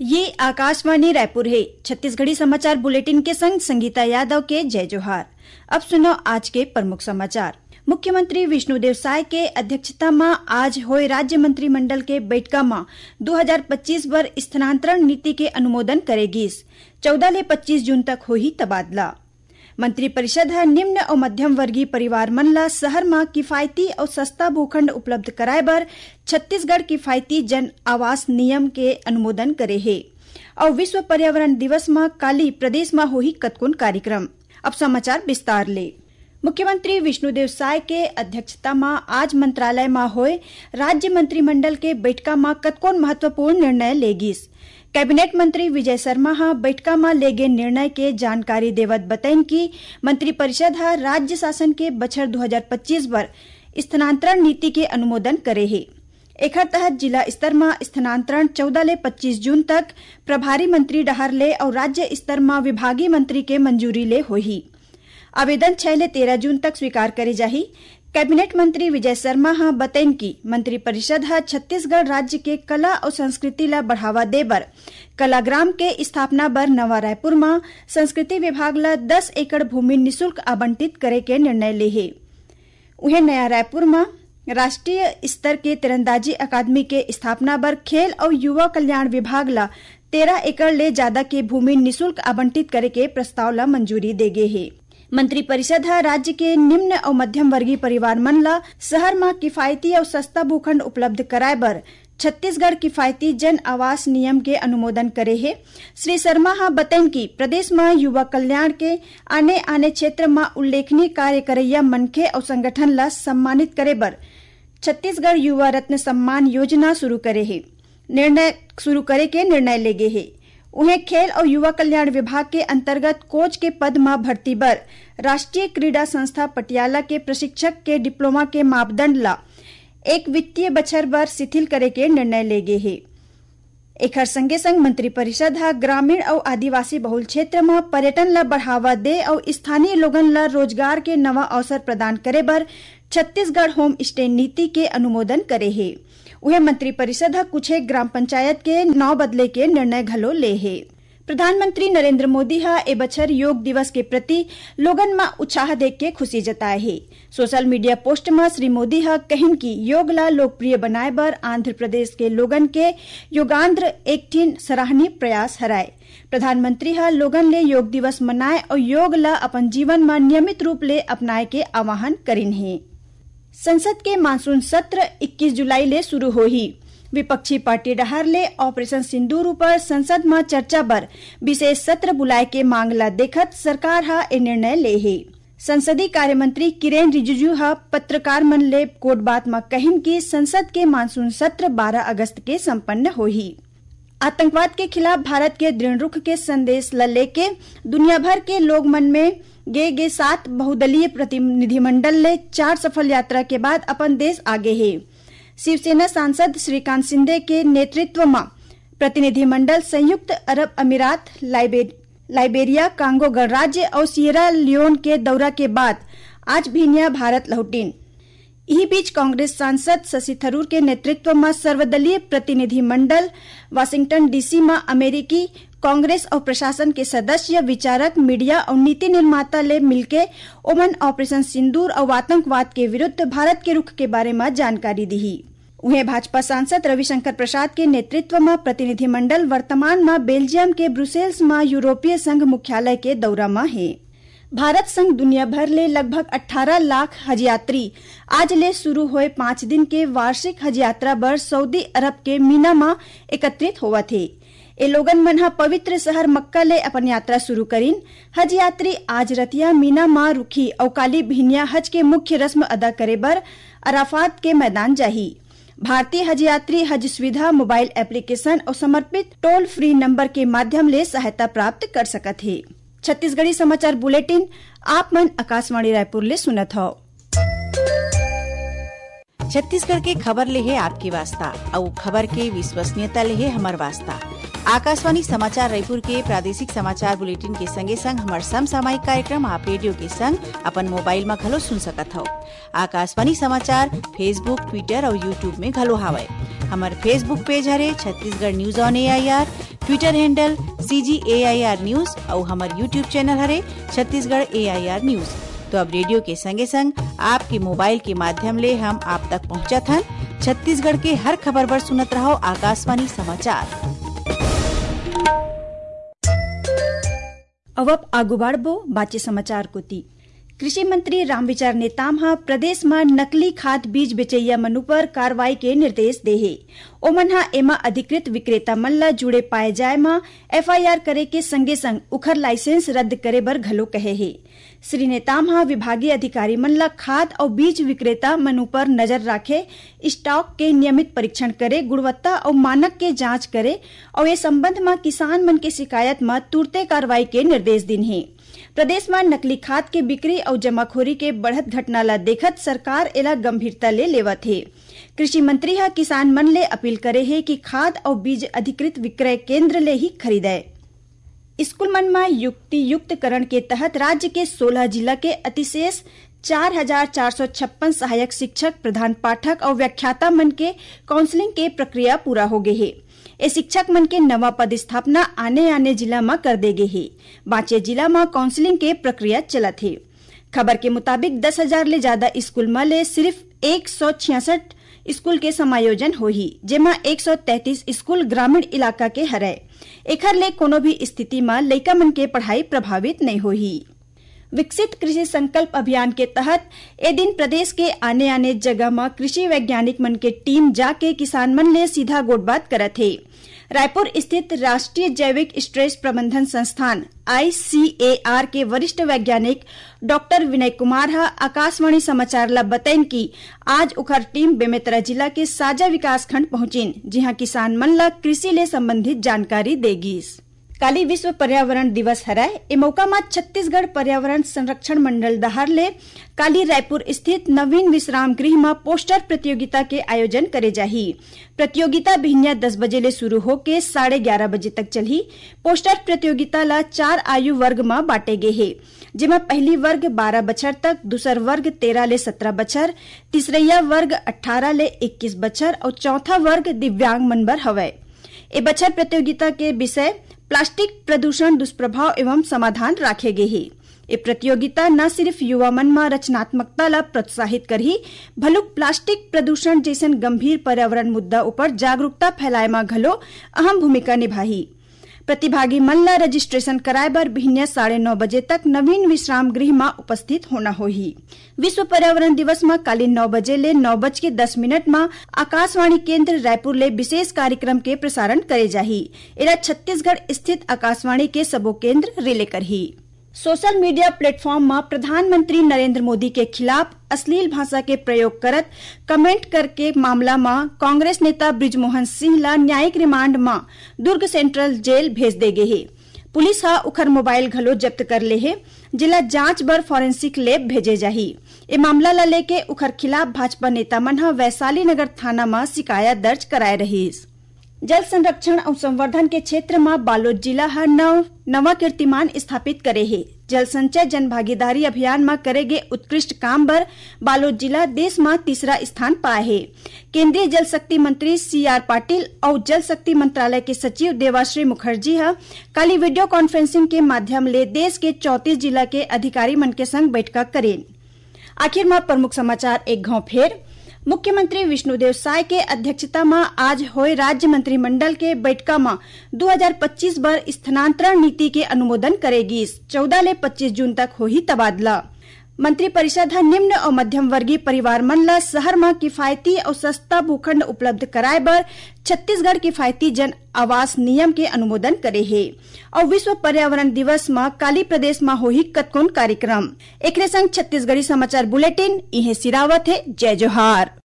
ये आकाशवाणी रायपुर है। छत्तीसगढ़ी समाचार बुलेटिन के संग संगीता यादव के जय जोहार। अब सुनो आज के प्रमुख समाचार। मुख्यमंत्री विष्णुदेव साय के अध्यक्षता में आज होए राज्य मंत्रिमंडल के बैठका में 2025 बर स्थानांतरण नीति के अनुमोदन करेगीस। 14 ले 25 जून तक होही तबादला। मंत्रिपरिषद ह निम्न और मध्यम वर्गीय परिवार मन ला शहर में किफायती और सस्ता भूखंड उपलब्ध कराए बर छत्तीसगढ़ किफायती जन आवास नियम के अनुमोदन करे है। और विश्व पर्यावरण दिवस में काली प्रदेश में होही कतकोन कार्यक्रम। अब समाचार विस्तार ले। मुख्यमंत्री विष्णुदेव साय के अध्यक्षता में आज मंत्रालय में होए राज्य मंत्रिमंडल के बैठका में कतकोन महत्वपूर्ण निर्णय लेगीस। कैबिनेट मंत्री विजय शर्मा हा बैठका में लेगे निर्णय के जानकारी देवत बताइन कि मंत्रिपरिषद हा राज्य शासन के बछर 2025 बर स्थानांतरण नीति के अनुमोदन करे है। एकर तहत जिला स्तर में स्थानांतरण 14 ले 25 जून तक प्रभारी मंत्री डहर ले और राज्य स्तर में विभागीय मंत्री के मंजूरी ले होही। आवेदन 6 ले 13 जून तक स्वीकार करे जाही। कैबिनेट मंत्री विजय शर्मा हा बताइन कि मंत्रिपरिषद हा छत्तीसगढ़ राज्य के कला और संस्कृति ला बढ़ावा दे बर कलाग्राम के स्थापना बर नवा रायपुर में संस्कृति विभाग ला 10 एकड़ भूमि निःशुल्क आवंटित करे के निर्णय ले है। उन्हें नया रायपुर में राष्ट्रीय स्तर के तीरंदाजी अकादमी के स्थापना बर खेल और युवा कल्याण विभाग ला 13 एकड़ ले ज्यादा के भूमि निःशुल्क आवंटित करे के प्रस्ताव ला मंजूरी दे गे है। मंत्रिपरिषद हा राज्य के निम्न और मध्यम वर्गीय परिवार मन ला शहर में किफायती और सस्ता भूखंड उपलब्ध कराए बर छत्तीसगढ़ किफायती जन आवास नियम के अनुमोदन करे है। श्री शर्मा हा बताइन कि प्रदेश में युवा कल्याण के आने क्षेत्र में उल्लेखनीय कार्य करैया मनखे और संगठन ला सम्मानित करे बर छत्तीसगढ़ युवा रत्न सम्मान योजना शुरू करे के निर्णय लेगे है। उन्हें खेल और युवा कल्याण विभाग के अंतर्गत कोच के पद में भर्ती बर राष्ट्रीय क्रीड़ा संस्था पटियाला के प्रशिक्षक के डिप्लोमा के मापदंड ला एक वित्तीय बछर बर शिथिल करे के निर्णय लेगे है। एकर संगे संग मंत्रिपरिषद हा ग्रामीण और आदिवासी बहुल क्षेत्र में पर्यटन ला बढ़ावा दे और स्थानीय लोगन ला रोजगार के नवा अवसर प्रदान करे बर छत्तीसगढ़ होम स्टे नीति के अनुमोदन करे है। उहे मंत्रिपरिषद हा कुछ ग्राम पंचायत के नाव बदले के निर्णय घलो ले है। प्रधानमंत्री नरेंद्र मोदी हा ए बछर योग दिवस के प्रति लोगन में उत्साह देख के खुशी जताए है। सोशल मीडिया पोस्ट में श्री मोदी हा कहिन कि योग ला लोकप्रिय बनाए बर आंध्र प्रदेश के लोगन के योगांध्र एक ठिन सराहनीय प्रयास हराए। प्रधानमंत्री हा लोगन ले योग दिवस मनाए और योग ला अपन जीवन में नियमित रूप ले अपनाए के आह्वान करिन है। संसद के मानसून सत्र 21 जुलाई ले शुरू होही। विपक्षी पार्टी डहर ले ऑपरेशन सिंदूर ऊपर संसद में चर्चा बर विशेष सत्र बुलाए के मांग ला देखत सरकार हा ए निर्णय ले है। संसदीय कार्य मंत्री किरेन रिजिजू हा पत्रकार मन ले कोट बात में कहिन कि संसद के मानसून सत्र 12 अगस्त के संपन्न होही। आतंकवाद के खिलाफ भारत के दृढ़ रुख के संदेश ला लेके दुनिया भर के लोग मन में गे 7 बहुदलीय प्रतिनिधिमंडल ले 4 सफल यात्रा के बाद अपन देश आगे है। शिवसेना सांसद श्रीकांत शिंदे के नेतृत्व में प्रतिनिधिमंडल संयुक्त अरब अमीरात, लाइबेरिया, कांगो गणराज्य और सियरा लियोन के दौरा के बाद आज भिनिया भारत लौटिन। इसी बीच कांग्रेस सांसद शशि थरूर के नेतृत्व में सर्वदलीय प्रतिनिधिमंडल वाशिंगटन डीसी में अमेरिकी कांग्रेस और प्रशासन के सदस्य, विचारक, मीडिया और नीति निर्माता ले मिलके ओमन ऑपरेशन सिंदूर और आतंकवाद के विरुद्ध भारत के रुख के बारे में जानकारी दी। उन्हें भाजपा सांसद रविशंकर प्रसाद के नेतृत्व में प्रतिनिधिमंडल वर्तमान में बेल्जियम के ब्रुसेल्स में यूरोपीय संघ मुख्यालय के दौरा में है। भारत संग दुनिया भर ले लगभग 18 लाख हज यात्री आज ले शुरू हुए 5 दिन के वार्षिक हज यात्रा बर सऊदी अरब के मीना में एकत्रित होवा थे। ए लोगन मन हा पवित्र शहर मक्का ले अपन यात्रा शुरू करीन। हज यात्री आज रतिया मीना मां रुखी और काली भिनिया हज के मुख्य रस्म अदा करे बर अराफात के मैदान जाही। भारतीय हज यात्री हज सुविधा मोबाइल एप्लीकेशन और समर्पित टोल फ्री नंबर के माध्यम ले सहायता प्राप्त कर सकत है। छत्तीसगढ़ी समाचार बुलेटिन आप मन आकाशवाणी रायपुर ले सुनत हो। छत्तीसगढ़ के खबर ले है आपके वास्ता और खबर के विश्वसनीयता ले है हमार वास्ता। आकाशवाणी समाचार रायपुर के प्रादेशिक समाचार बुलेटिन के संगे संग हमार समसामयिक कार्यक्रम आप रेडियो के संग अपन मोबाइल में घलो सुन सकत हो। आकाशवाणी समाचार फेसबुक, ट्विटर और यूट्यूब में घलो हावय। हमार फेसबुक पेज हरे Chhattisgarh news on AIR, Twitter handle CGAIR news और हमार यूट्यूब चैनल हरे छत्तीसगढ़ AIR न्यूज। तो अब रेडियो के संगे संग आपके मोबाइल के माध्यम ले हम आप तक पहुंचत हन। छत्तीसगढ़ के हर खबर पर सुनत रहो आकाशवाणी समाचार। अब आगू बाढ़बो बाचे समाचार कोती। कृषि मंत्री रामविचार नेताम हा प्रदेश में नकली खाद बीज बेचैया मनु पर कार्रवाई के निर्देश दे हे। ओमन हा एमा अधिकृत विक्रेता मन ला जुड़े पाए जाए मा FIR करे के संगे संग उखर लाइसेंस रद्द करे बर घलो कहे हे। श्री नेताम हा विभागीय अधिकारी मन ला खाद और बीज विक्रेता मनु पर नजर राखे, स्टॉक के नियमित परीक्षण करे, गुणवत्ता और मानक के जांच करे और ये संबंध में किसान मन के शिकायत में तुरते कार्रवाई के निर्देश दिन हे। प्रदेश में नकली खाद के बिक्री और जमाखोरी के बढ़त घटना ला देखत सरकार एला गंभीरता ले लेवत है। कृषि मंत्री हा किसान मन ले अपील करे है कि खाद और बीज अधिकृत विक्रय केंद्र ले ही खरीदे। स्कूल मन में युक्तियुक्तकरण के तहत राज्य के 16 जिला के अतिशेष 4,456 सहायक शिक्षक, प्रधान पाठक और व्याख्याता मन के काउंसलिंग के प्रक्रिया पूरा हो गए है। ए शिक्षक मन के नवा पद स्थापना आने जिला में कर दे गए है। बाँचे जिला में काउंसलिंग के प्रक्रिया चलत है। खबर के मुताबिक 10,000 ले ज्यादा स्कूल में ले सिर्फ 166 स्कूल के समायोजन होही, जेमा 133 स्कूल ग्रामीण इलाका के हरय। एखर ले कोनो भी स्थिति में लइका मन के पढ़ाई प्रभावित नहीं होही। विकसित कृषि संकल्प अभियान के तहत ए दिन प्रदेश के आने जगह में कृषि वैज्ञानिक मन के टीम जाके किसान मन ले सीधा गोटबात करत है। रायपुर स्थित राष्ट्रीय जैविक स्ट्रेस प्रबंधन संस्थान ICAR के वरिष्ठ वैज्ञानिक डॉक्टर विनय कुमार हा आकाशवाणी समाचार ला बताइन कि आज उखर टीम बेमेतरा जिला के साजा विकास खंड पहुंचिन, जिहां किसान मन ला कृषि ले संबंधित जानकारी देगीस। काली विश्व पर्यावरण दिवस हराय। ए मौका में छत्तीसगढ़ पर्यावरण संरक्षण मंडल दहार ले काली रायपुर स्थित नवीन विश्राम गृह में पोस्टर प्रतियोगिता के आयोजन करे जाही। प्रतियोगिता भिन्या 10 बजे ले शुरू होके 11:30 बजे तक चलही। पोस्टर प्रतियोगिता ला 4 आयु वर्ग में बांटे गए है, जेमा पहली वर्ग 12 बछर तक, दूसर वर्ग 13 ले 17 बछर, तीसरैया वर्ग 18 ले 21 बछर और चौथा वर्ग दिव्यांग मन बर हवय। ए बछर प्रतियोगिता के विषय प्लास्टिक प्रदूषण दुष्प्रभाव एवं समाधान राखे गए है। ये प्रतियोगिता न सिर्फ युवा मन में रचनात्मकता ला प्रोत्साहित करही, भलुक प्लास्टिक प्रदूषण जैसन गंभीर पर्यावरण मुद्दा ऊपर जागरूकता फैलाए में घलो अहम भूमिका निभाही। प्रतिभागी मन ला रजिस्ट्रेशन कराए बर भिन्या 9:30 बजे तक नवीन विश्राम गृह में उपस्थित होना होही। विश्व पर्यावरण दिवस में काली 9 बजे ले 9:10 में आकाशवाणी केंद्र रायपुर ले विशेष कार्यक्रम के प्रसारण करे जाही। एला छत्तीसगढ़ स्थित आकाशवाणी के सबो केंद्र रिले करही। सोशल मीडिया प्लेटफॉर्म में प्रधानमंत्री नरेंद्र मोदी के खिलाफ अश्लील भाषा के प्रयोग करत कमेंट करके मामला में कांग्रेस नेता बृजमोहन सिंह ला न्यायिक रिमांड में दुर्ग सेंट्रल जेल भेज दे गए है। पुलिस हा उखर मोबाइल घलो जब्त कर ले है, जिला जांच बर फॉरेंसिक लैब भेजे जाही। ए मामला ला लेके उखर खिलाफ भाजपा नेता मन हा वैशाली नगर थाना में शिकायत दर्ज कराए रहीस। जल संरक्षण और संवर्धन के क्षेत्र में बालोद जिला हा नवा कीर्तिमान स्थापित करे है। जल संचय जन भागीदारी अभियान में करे गए उत्कृष्ट काम बर बालोद जिला देश में तीसरा स्थान पाए है। केंद्रीय जल शक्ति मंत्री CR पाटिल और जल शक्ति मंत्रालय के सचिव देवाश्री मुखर्जी हा कल वीडियो कॉन्फ्रेंसिंग के माध्यम ले देश के 34 जिला के अधिकारी मन के संग बैठक करें। आखिर में प्रमुख समाचार एक घाव फेर। मुख्यमंत्री विष्णुदेव साय के अध्यक्षता में आज होए राज्य मंत्रिमंडल के बैठका में 2025 बर स्थानांतरण नीति के अनुमोदन करेगी। 14 ले 25 जून तक होही तबादला। मंत्रिपरिषद निम्न और मध्यम वर्गीय परिवार मन ला शहर में किफायती और सस्ता भूखंड उपलब्ध कराए बर छत्तीसगढ़ किफायती जन आवास नियम के अनुमोदन करे है। और विश्व पर्यावरण दिवस में काली प्रदेश में होही कतकोन कार्यक्रम। एकरे संग छत्तीसगढ़ी समाचार बुलेटिन इहे सिरावत है। जय जोहार।